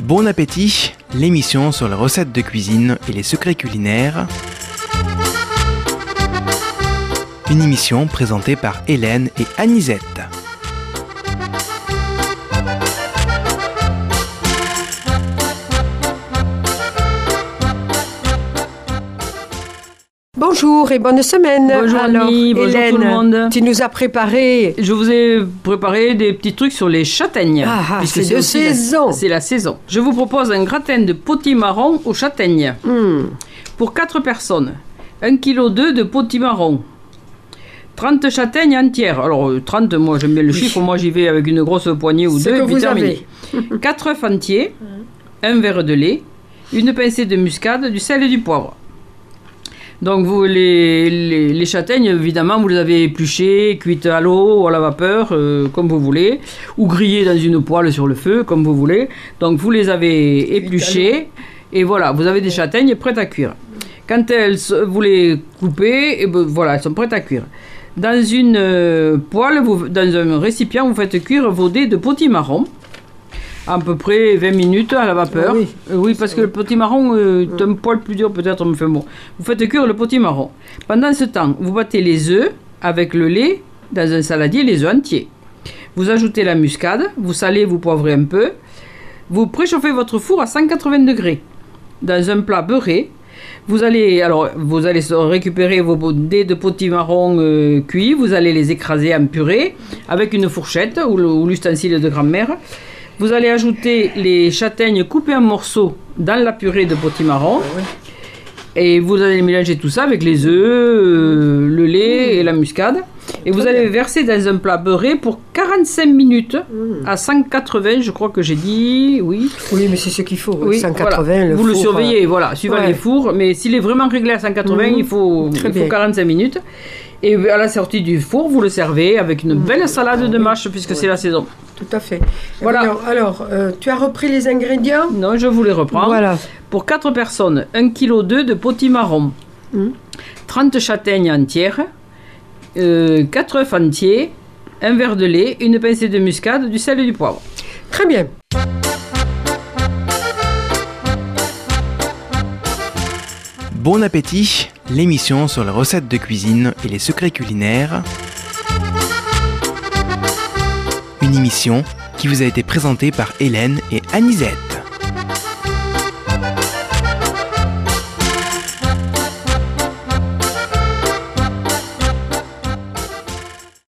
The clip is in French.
Bon appétit, l'émission sur les recettes de cuisine et les secrets culinaires. Une émission présentée par Hélène et Anisette. Bonjour et bonne semaine. Bonjour Annie, bonjour Hélène, tout le monde. tu nous as préparé... Je vous ai préparé des petits trucs sur les châtaignes. C'est de saison. C'est la saison. Je vous propose un gratin de potimarron aux châtaignes. Pour 4 personnes, 1,2 kg de potimarron. 30 châtaignes entières. Alors 30, moi j'aime bien le chiffre, moi j'y vais avec une grosse poignée ou deux, et puis terminé. 4 œufs entiers, un verre de lait, une pincée de muscade, du sel et du poivre. Donc vous, les châtaignes, évidemment, vous les avez épluchées, cuites à l'eau ou à la vapeur, comme vous voulez, ou grillées dans une poêle sur le feu, comme vous voulez. Donc vous les avez épluchées, et voilà, vous avez des châtaignes prêtes à cuire. Quand vous les coupez, et ben, voilà, elles sont prêtes à cuire. Dans une poêle, dans un récipient, vous faites cuire vos dés de potimarron. À peu près 20 minutes à la vapeur. Oui, parce que le potimarron est un poil plus dur peut-être, mais enfin bon. Vous faites cuire le potimarron. Pendant ce temps, vous battez les œufs avec le lait dans un saladier, les œufs entiers. Vous ajoutez la muscade, vous salez, vous poivrez un peu. Vous préchauffez votre four à 180 degrés dans un plat beurré. Vous allez récupérer vos dés de potimarron cuits, vous allez les écraser en purée avec une fourchette ou l'ustensile de grand-mère. Vous allez ajouter les châtaignes coupées en morceaux dans la purée de potimarron. Et vous allez mélanger tout ça avec les œufs, le lait et la muscade. Et vous allez verser dans un plat beurré pour 45 minutes à 180, je crois que j'ai dit, oui. Oui, mais c'est ce qu'il faut, oui, 180, voilà. le vous four. Le surveillez, voilà, suivant les fours. Mais s'il est vraiment réglé à 180, il faut 45 minutes. Et à la sortie du four, vous le servez avec une belle salade de mâche, puisque c'est la saison. Tout à fait. Voilà. Alors, tu as repris les ingrédients ? Non, je vous les reprends. Voilà. Pour 4 personnes, 1,2 kg de potimarron, 30 châtaignes entières, 4 œufs entiers, un verre de lait, une pincée de muscade, du sel et du poivre. Très bien. Bon appétit, l'émission sur les recettes de cuisine et les secrets culinaires. Une émission qui vous a été présentée par Hélène et Anisette.